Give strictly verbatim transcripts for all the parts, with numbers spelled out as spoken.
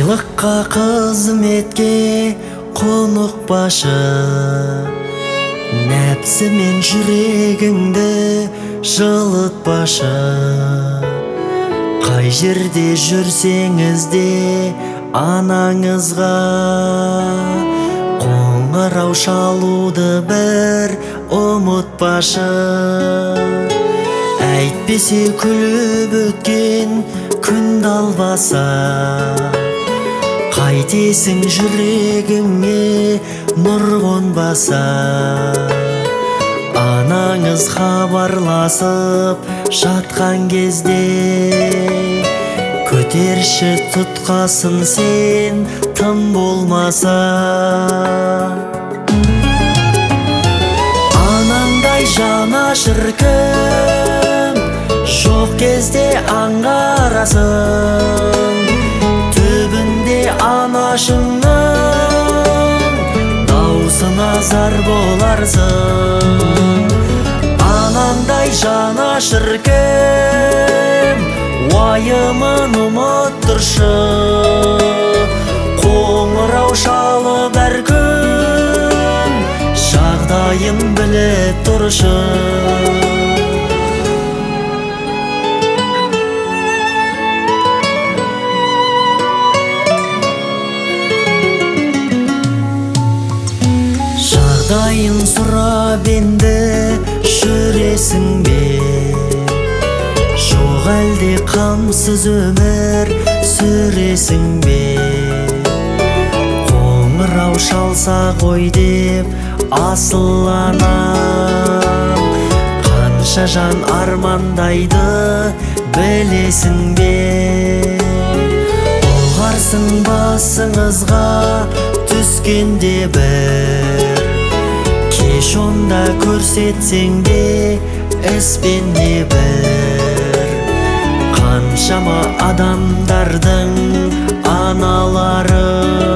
Байлыққа қызметке құнықпашы, нәпсі мен жүрегіңді жылытпашы. Қай жерде жүрсеңіз де анаңызға қоңырау шалуды бір ұмытпашы. Әйтпесе күліп өткен күн далбаса, қайтесің жүрегіңе нұр қонбаса. Анаңыз хабарласып жатқан кезде көтерші тұтқасын сен тым болмаса. Анаңдай жанашыр кім жоқ кезде аңғарасың, түбінде анашыңның даусына зар боларсың. Анаңдай жанашыр кім уайымын ұмыт тұршы, қоңырау шалып әр күн жағдайын біліп тұршы. Жағдайын сұрап енді жүресің бе, жоқ әлде қамсыз өмір сүресің бе. Қоңырау шалса ғой деп асыл анам, қанша жан армандайды білесің бе. Ұлғарсың басыңызға түскенде бір, кеш онда көрсетсең де іспен небір. Қаншама адамдардың аналары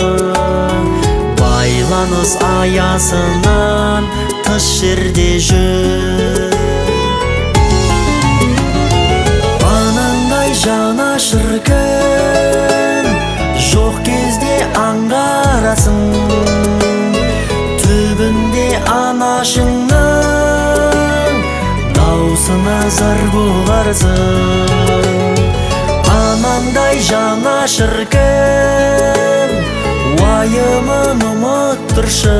байланыс аясынан тыс жерде жүр. Анаңдай жанашыр кім жоқ кезде аңғарасың, түбінде анашыңның даусына зар боларсың. Анаңдай жанашыр кім уайымын ұмыт тұршы,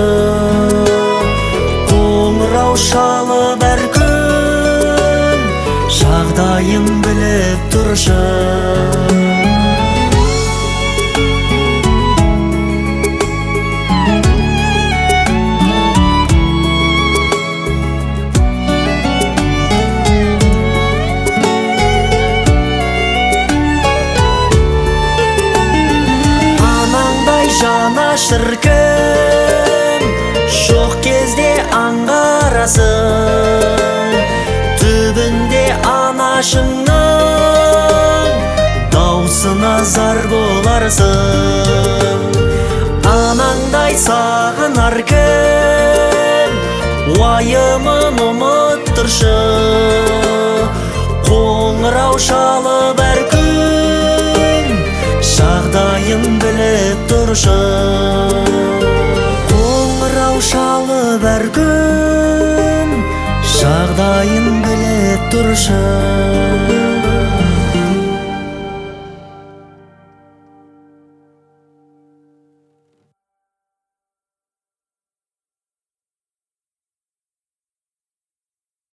қоңырау шалып әр күн жағдайын біліп тұршы. Жанашыр кім жоқ кезде аңғарасың, түбінде анашыңның даусына зар боларсың. Анаңдай сағынар кім уайымын ұмыт тұршы, қоңырау шалып әр күн жағдайын біліп тұршы. Қоңырау шалып әр күн жағдайын біліп тұршы.